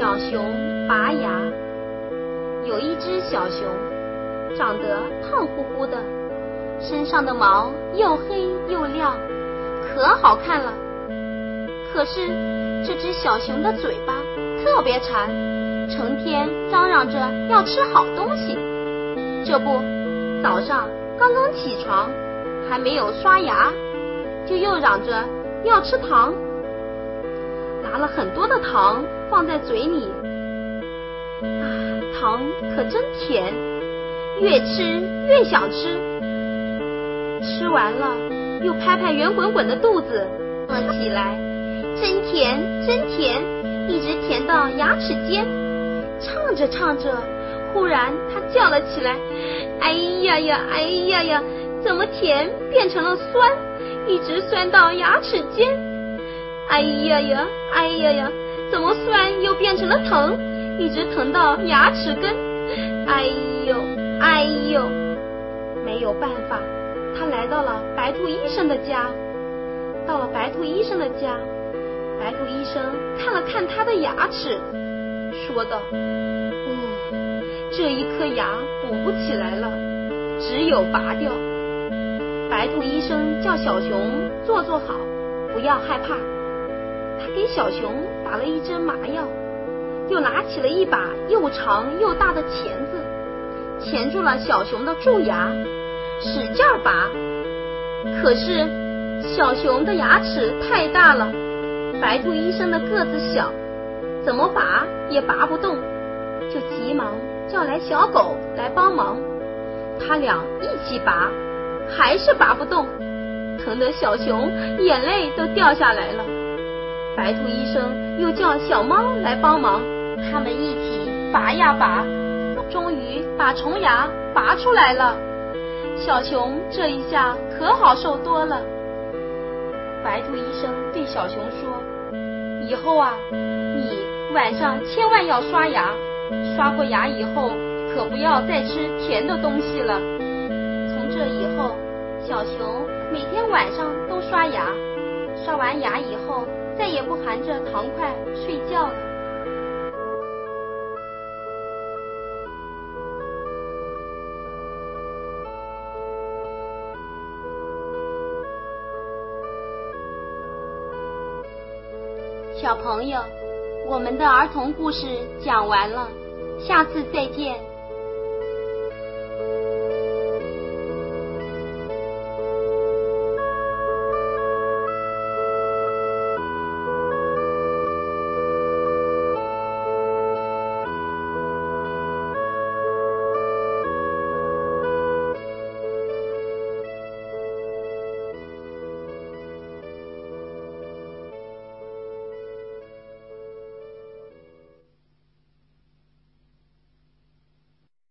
小熊拔牙。有一只小熊，长得胖乎乎的，身上的毛又黑又亮，可好看了。可是这只小熊的嘴巴特别馋，成天嚷嚷着要吃好东西。这不，早上刚刚起床，还没有刷牙，就又嚷着要吃糖，拿了很多的糖放在嘴里。糖可真甜，越吃越想吃。吃完了，又拍拍圆滚滚的肚子，饿起来，真甜真甜，一直甜到牙齿间。唱着唱着，忽然他叫了起来：哎呀呀，哎呀呀，怎么甜变成了酸，一直酸到牙齿间？哎呀呀，哎呀呀，怎么酸又变成了疼，一直疼到牙齿根？哎呦哎呦！没有办法，他来到了白兔医生的家。到了白兔医生的家，白兔医生看了看他的牙齿，说道：这一颗牙补不起来了，只有拔掉。白兔医生叫小熊坐好，不要害怕。他给小熊打了一针麻药，又拿起了一把又长又大的钳子，钳住了小熊的蛀牙，使劲拔。可是小熊的牙齿太大了，白兔医生的个子小，怎么拔也拔不动，就急忙叫来小狗来帮忙。他俩一起拔，还是拔不动，疼得小熊眼泪都掉下来了。白兔医生又叫小猫来帮忙，他们一起拔呀拔，终于把虫牙拔出来了。小熊这一下可好受多了。白兔医生对小熊说：以后啊，你晚上千万要刷牙，刷过牙以后可不要再吃甜的东西了。从这以后，小熊每天晚上都刷牙，刷完牙以后再也不含着糖块睡觉了。小朋友，我们的儿童故事讲完了，下次再见。